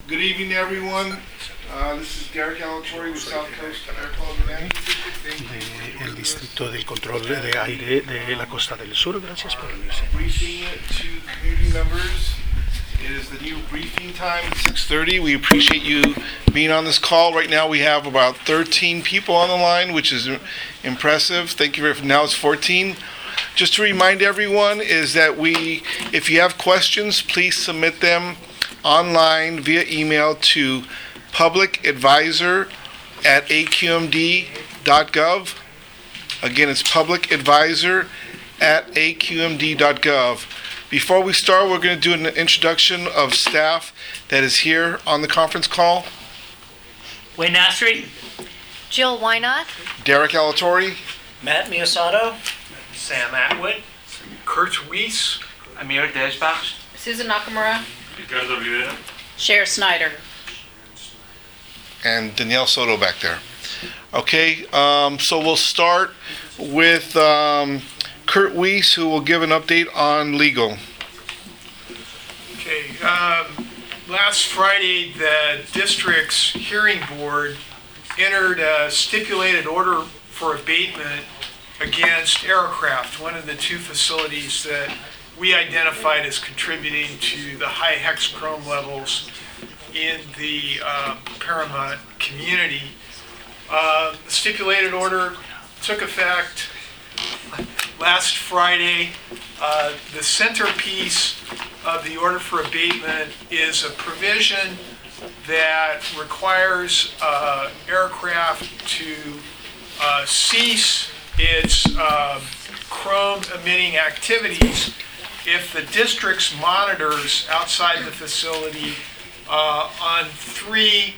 Good evening, everyone. This is Derek Alatorre with South Coast Air Quality Management. Del Distrito del Control de Aire de la Costa del Sur. Gracias por unirse. Briefing to community members. It is the new briefing time at 6:30. We appreciate you being on this call. Right now we have about 13 people on the line, which is impressive. Thank you very much. Now it's 14. Just to remind everyone is that if you have questions, please submit them online via email to publicadvisor@aqmd.gov. Again, it's publicadvisor@aqmd.gov. Before we start, we're going to do an introduction of staff that is here on the conference call. Wayne Nastri, Jill Wynot, Derek Alatorre, Matt Miyasato, Sam Atwood, Kurt Weiss, Amir Deshbach, Susan Nakamura, Ricardo Rivera. Cher Snyder. and Danielle Soto back there. Okay, so we'll start with Kurt Weiss, who will give an update on legal. Okay, last Friday, the district's hearing board entered a stipulated order for abatement against Aircraft, one of the two facilities that we identified as contributing to the high hexchrome levels in the Paramount community. The stipulated order took effect last Friday. The centerpiece of the order for abatement is a provision that requires Aircraft to cease its chrome emitting activities if the district's monitors outside the facility on 3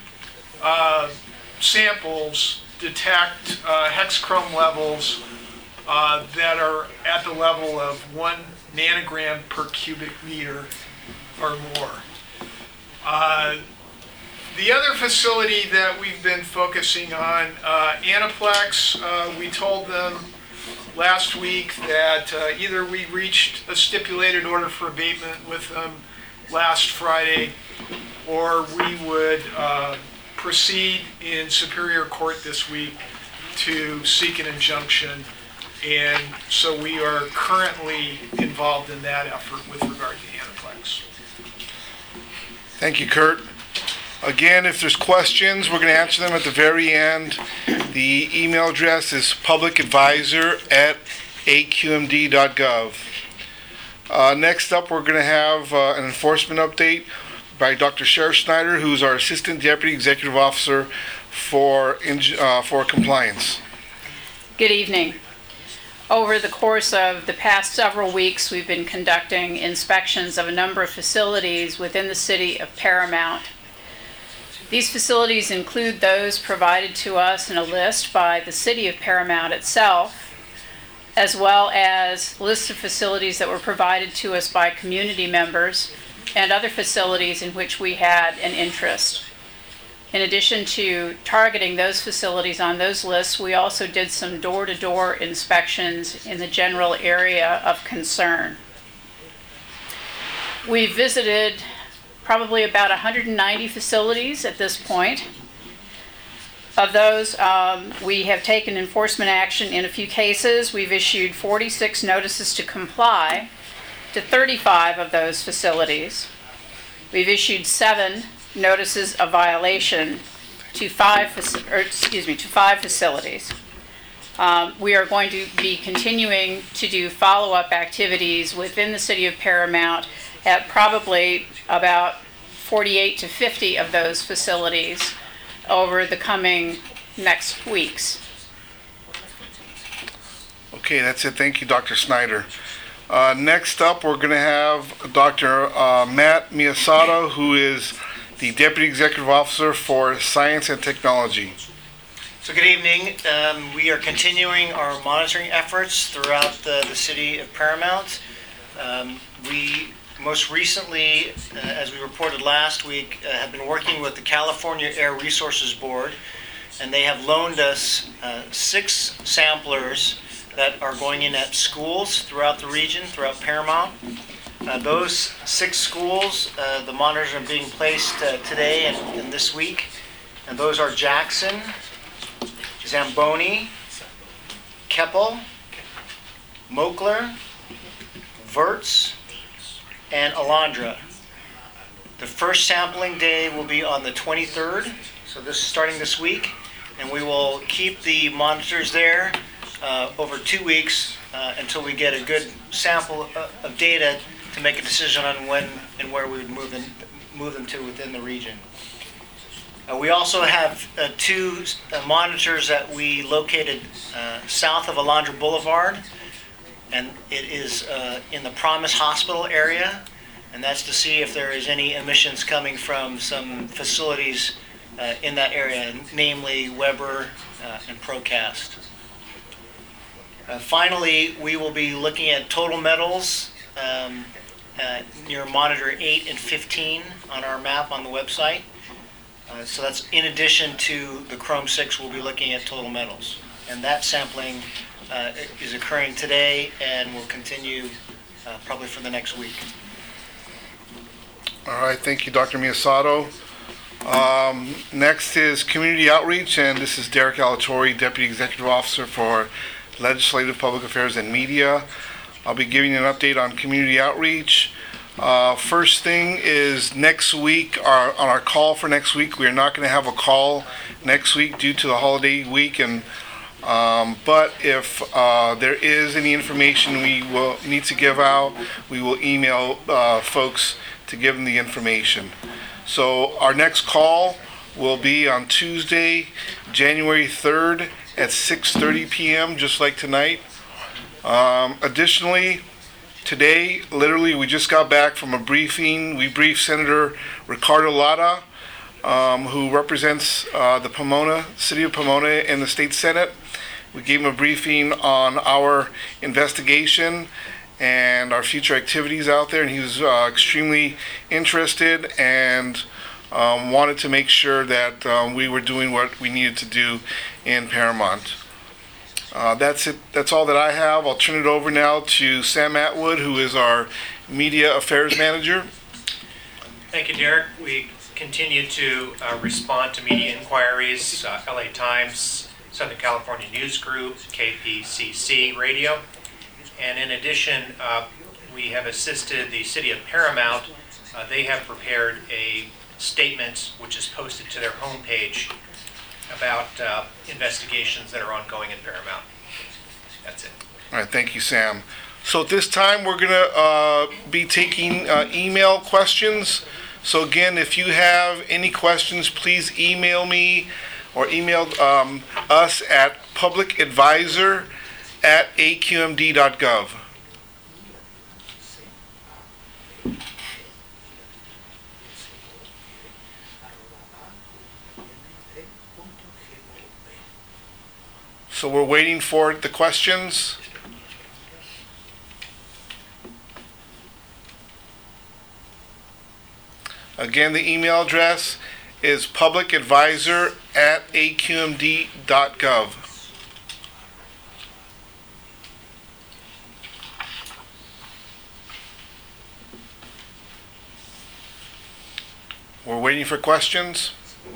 samples detect hexchrome levels that are at the level of 1 nanogram per cubic meter or more. The other facility that we've been focusing on, Aniplex, we told them last week that either we reached a stipulated order for abatement with them last Friday, or we would proceed in Superior Court this week to seek an injunction. And so we are currently involved in that effort with regard to Aniplex. Thank you, Kurt. Again, if there's questions, we're going to answer them at the very end. The email address is publicadvisor@aqmd.gov. Next up, we're going to have an enforcement update by Dr. Cher Snyder, who's our Assistant Deputy Executive Officer for compliance. Good evening. Over the course of the past several weeks, we've been conducting inspections of a number of facilities within the city of Paramount. These facilities include those provided to us in a list by the city of Paramount itself, as well as lists of facilities that were provided to us by community members and other facilities in which we had an interest. In addition to targeting those facilities on those lists, we also did some door-to-door inspections in the general area of concern. We visited probably about 190 facilities at this point. Of those, we have taken enforcement action in a few cases. We've issued 46 notices to comply to 35 of those facilities. We've issued 7 notices of violation to 5 facilities. We are going to be continuing to do follow-up activities within the city of Paramount at probably about 48 to 50 of those facilities over the coming next weeks. Okay, that's it. Thank you, Dr. Snyder. Next up, we're going to have Dr. Matt Miyasato, who is the Deputy Executive Officer for Science and Technology. So good evening. We are continuing our monitoring efforts throughout the city of Paramount. We most recently, as we reported last week, have been working with the California Air Resources Board, and they have loaned us 6 samplers that are going in at schools throughout the region, throughout Paramount. Those 6 schools, the monitors are being placed today and this week. And those are Jackson, Zamboni, Keppel, Moakler, Verts, and Alondra. The first sampling day will be on the 23rd, so this is starting this week, and we will keep the monitors there over 2 weeks until we get a good sample of data to make a decision on when and where we would move them to within the region. We also have 2 monitors that we located south of Alondra Boulevard, and it is in the Promise Hospital area, and that's to see if there is any emissions coming from some facilities in that area, namely Weber and Procast. Finally, we will be looking at total metals near monitor 8 and 15 on our map on the website. So that's in addition to the Chrome 6, we'll be looking at total metals. And that sampling is occurring today and will continue probably for the next week. All right, thank you, Dr. Miyasato. Next is community outreach, and this is Derek Alatorre, Deputy Executive Officer for Legislative Public Affairs and Media. I'll be giving you an update on community outreach. First thing is next week, on our call for next week, we are not going to have a call next week due to the holiday week, and but if there is any information we will need to give out, we will email folks to give them the information. So our next call will be on Tuesday, January 3rd at 6:30 p.m., just like tonight. Additionally, today, literally, we just got back from a briefing. We briefed Senator Ricardo Lara, who represents the Pomona, city of Pomona in the state Senate. We gave him a briefing on our investigation and our future activities out there, and he was extremely interested and wanted to make sure that we were doing what we needed to do in Paramount. That's it. That's all that I have. I'll turn it over now to Sam Atwood, who is our Media Affairs Manager. Thank you, Derek. We continue to respond to media inquiries, LA Times, Southern California News Group, KPCC Radio. And in addition, we have assisted the city of Paramount. They have prepared a statement which is posted to their homepage about investigations that are ongoing in Paramount. That's it. All right, thank you, Sam. So at this time, we're going to be taking email questions. So again, if you have any questions, please email me or email us at publicadvisor@aqmd.gov. So we're waiting for the questions. Again, the email address is publicadvisor@aqmd.gov. We're waiting for questions.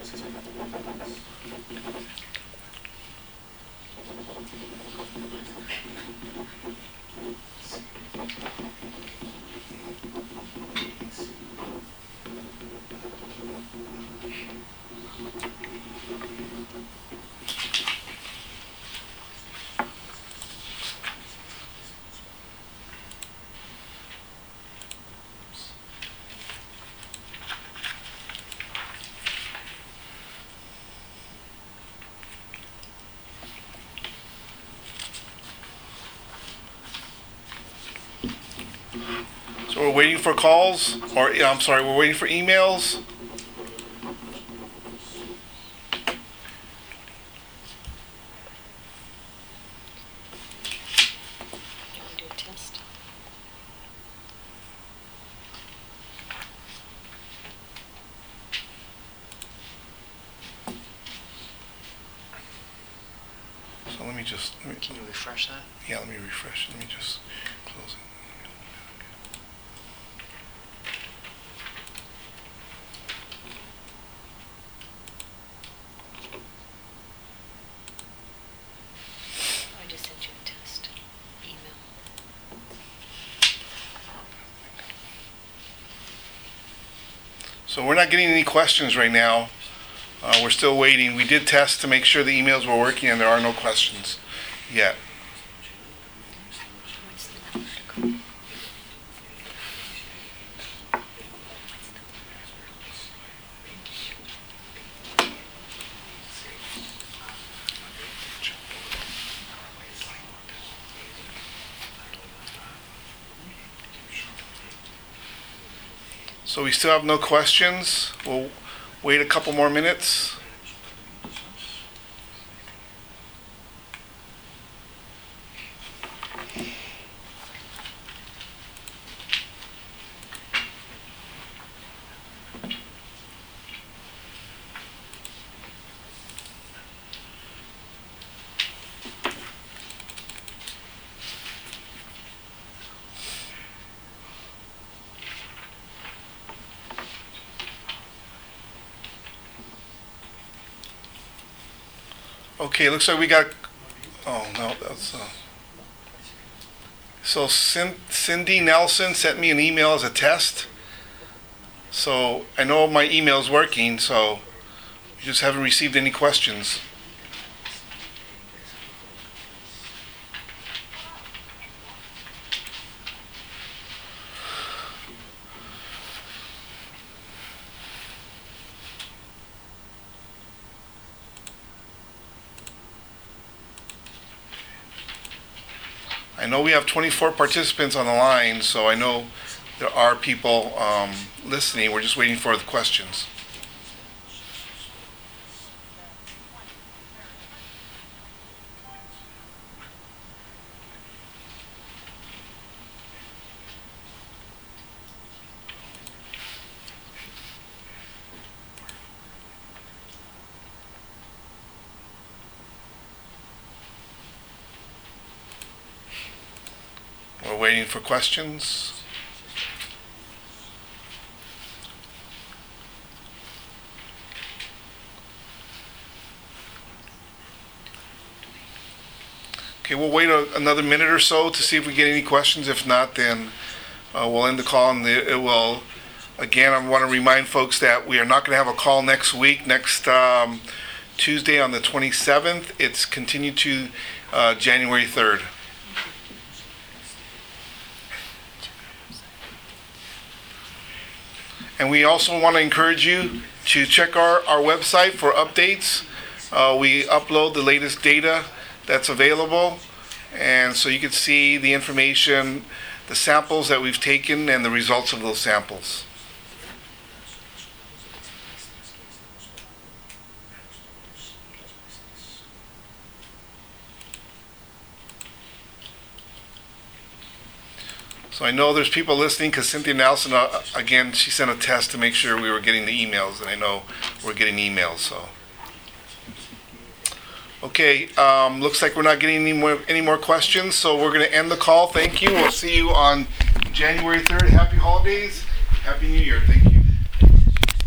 So we're waiting for calls, or I'm sorry, we're waiting for emails. So let me just, Can you refresh that? yeah, let me refresh. Let me just close it. So we're not getting any questions right now. We're still waiting. We did test to make sure the emails were working, and there are no questions yet. So we still have no questions. We'll wait a couple more minutes. Okay, looks like we got, oh no, that's, so Cindy Nelson sent me an email as a test. So I know my email's working, so we just haven't received any questions. I know we have 24 participants on the line, so I know there are people listening. We're just waiting for the questions. We're waiting for questions. Okay, we'll wait another minute or so to see if we get any questions. If not, then we'll end the call, and it will. Again, I want to remind folks that we are not going to have a call next week. Next Tuesday on the 27th. It's continued to January 3rd. And we also want to encourage you to check our website for updates. We upload the latest data that's available, and so you can see the information, the samples that we've taken, and the results of those samples. So I know there's people listening because Cynthia Nelson, again, she sent a test to make sure we were getting the emails, and I know we're getting emails. So, okay, looks like we're not getting any more questions, so we're going to end the call. Thank you. We'll see you on January 3rd. Happy holidays. Happy New Year. Thank you.